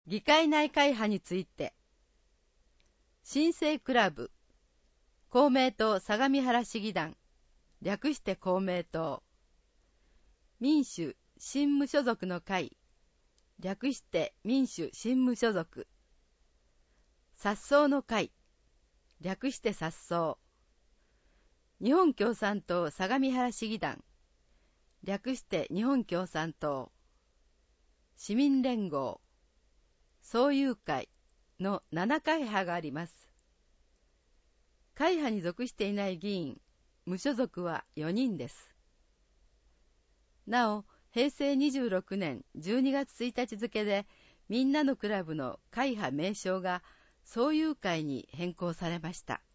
議会内会派について、新生クラブ、公明党相模原市議団、略して公明党、民主新無所属の会、略して民主新無所属、殺走の会、略して殺走、日本共産党相模原市議団、略して日本共産党、市民連合、総友会の7会派があります。会派に属していない議員、無所属は4人です。なお、平成26年12月1日付でみんなのクラブの会派名称が総友会に変更されました。